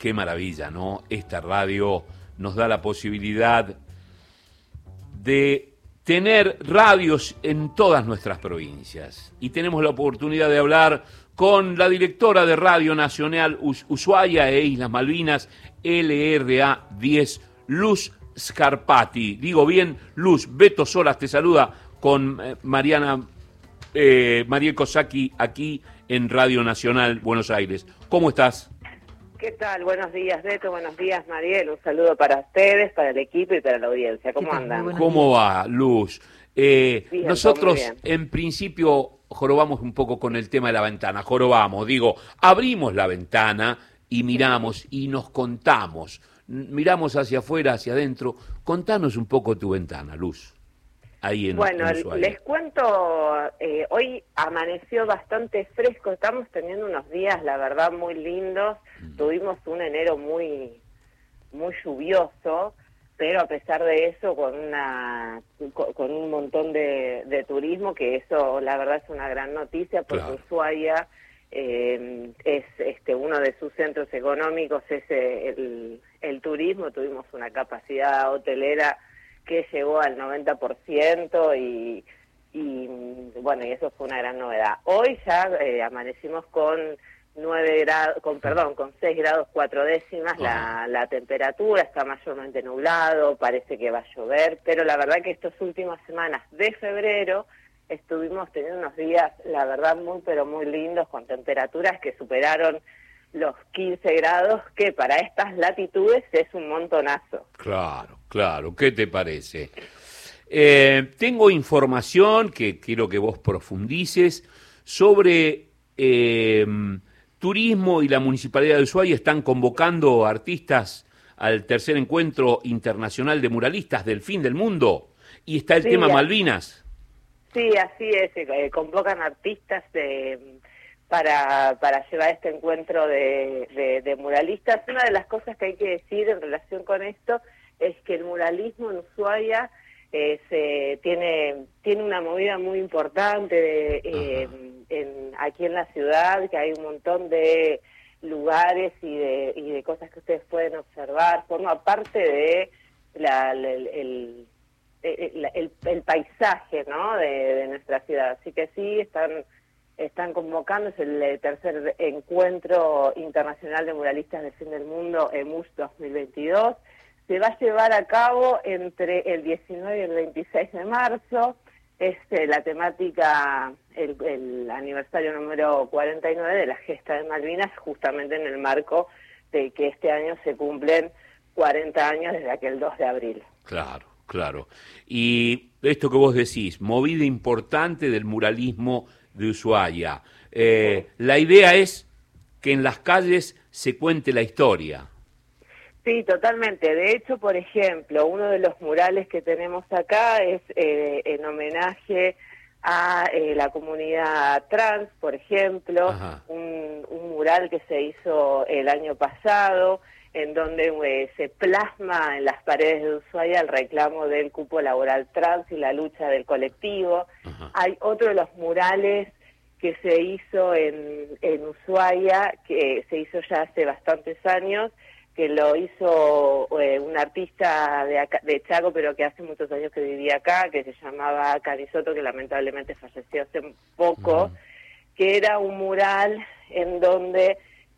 Qué maravilla, ¿no? Esta radio nos da la posibilidad de tener radios en todas nuestras provincias. Y tenemos la oportunidad de hablar con la directora de Radio Nacional Ushuaia e Islas Malvinas, LRA 10, Luz Scarpati. Digo bien, Luz. Beto Solas te saluda con Mariel Cosacchi aquí en Radio Nacional Buenos Aires. ¿Cómo estás? ¿Qué tal? Buenos días, Beto. Buenos días, Mariel. Un saludo para ustedes, para el equipo y para la audiencia. ¿Cómo andan? ¿Cómo va, Luz? Bien, nosotros, en principio, jorobamos un poco con el tema de la ventana. Abrimos la ventana y miramos y nos contamos. Miramos hacia afuera, hacia adentro. Contanos un poco tu ventana, Luz. Ahí en Ushuaia. Les cuento, hoy amaneció bastante fresco, estamos teniendo unos días, la verdad, muy lindos. Tuvimos un enero muy lluvioso, pero a pesar de eso, con un montón de turismo, que eso, la verdad, es una gran noticia, porque claro. Ushuaia es uno de sus centros económicos, es el turismo. Tuvimos una capacidad hotelera que llegó al 90% y bueno, y eso fue una gran novedad. Hoy ya amanecimos con 6 grados 4 décimas la temperatura, está mayormente nublado, parece que va a llover, pero la verdad que estas últimas semanas de febrero estuvimos teniendo unos días, la verdad, muy lindos, con temperaturas que superaron los 15 grados, que para estas latitudes es un montonazo. Claro, ¿qué te parece? Tengo información que quiero que vos profundices sobre turismo, y la Municipalidad de Ushuaia están convocando artistas al tercer encuentro internacional de muralistas del fin del mundo, y está el tema Malvinas. Sí, así es, convocan artistas para llevar este encuentro de muralistas. Una de las cosas que hay que decir en relación con esto es que el muralismo en Ushuaia tiene una movida muy importante aquí en la ciudad, que hay un montón de lugares y de cosas que ustedes pueden observar. Forma parte de el paisaje, ¿no?, de nuestra ciudad. Así que sí, están convocando, es el tercer encuentro internacional de muralistas del fin del mundo, EMUS 2022. Se va a llevar a cabo entre el 19 y el 26 de marzo. Es la temática, el aniversario número 49 de la gesta de Malvinas, justamente en el marco de que este año se cumplen 40 años desde aquel 2 de abril. Claro. Y esto que vos decís, movida importante del muralismo de Ushuaia. La idea es que en las calles se cuente la historia. Sí, totalmente. De hecho, por ejemplo, uno de los murales que tenemos acá es en homenaje a la comunidad trans, por ejemplo, un mural que se hizo el año pasado, en donde se plasma en las paredes de Ushuaia el reclamo del cupo laboral trans y la lucha del colectivo. Hay otro de los murales que se hizo en Ushuaia, que se hizo ya hace bastantes años, que lo hizo un artista de Chaco, pero que hace muchos años que vivía acá, que se llamaba Carisoto, que lamentablemente falleció hace poco, que era un mural en donde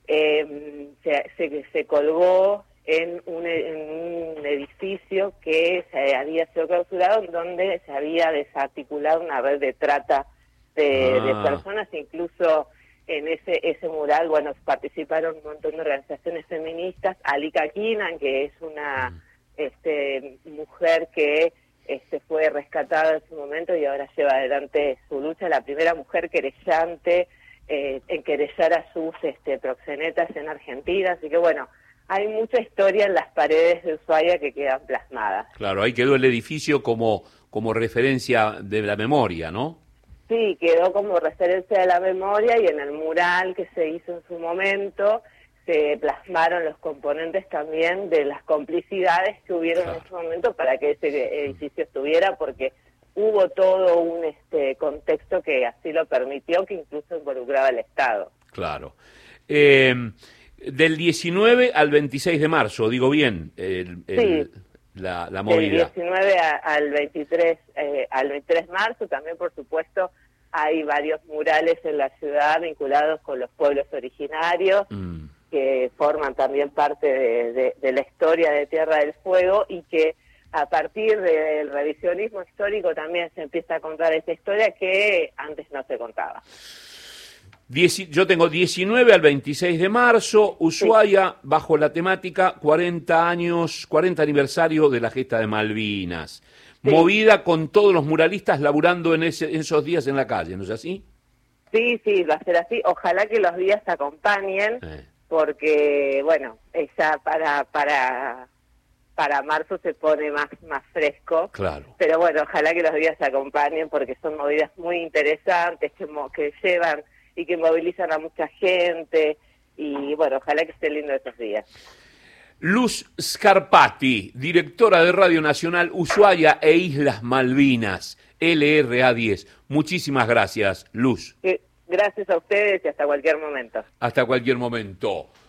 se colgó en un edificio que se había sido clausurado, en donde se había desarticulado una red de trata de personas. Incluso en ese mural, bueno, participaron un montón de organizaciones feministas. Alika Kinan, que es una mujer que fue rescatada en su momento y ahora lleva adelante su lucha, la primera mujer querellante en querellar a sus proxenetas en Argentina. Así que bueno, hay mucha historia en las paredes de Ushuaia que quedan plasmadas. Claro, ahí quedó el edificio como referencia de la memoria, ¿no? Sí, quedó como referencia de la memoria, y en el mural que se hizo en su momento se plasmaron los componentes también de las complicidades que hubieron en ese momento para que ese edificio estuviera, porque hubo todo un contexto que así lo permitió, que incluso involucraba al Estado. Claro. Del 19 al 26 de marzo, digo bien, Sí. la Del movida. 19 al 23 de marzo, también por supuesto hay varios murales en la ciudad vinculados con los pueblos originarios, que forman también parte de la historia de Tierra del Fuego, y que a partir del revisionismo histórico también se empieza a contar esa historia que antes no se contaba. Yo tengo 19 al 26 de marzo, Ushuaia, bajo la temática 40 años, 40 aniversario de la gesta de Malvinas. Sí. Movida con todos los muralistas laburando en esos días en la calle, ¿no es así? Sí, va a ser así. Ojalá que los días acompañen, porque, bueno, ya para marzo se pone más fresco. Claro. Pero bueno, ojalá que los días acompañen, porque son movidas muy interesantes que llevan y que movilizan a mucha gente, y bueno, ojalá que esté lindo estos días. Luz Scarpati, directora de Radio Nacional Ushuaia e Islas Malvinas, LRA10. Muchísimas gracias, Luz. Gracias a ustedes y hasta cualquier momento. Hasta cualquier momento.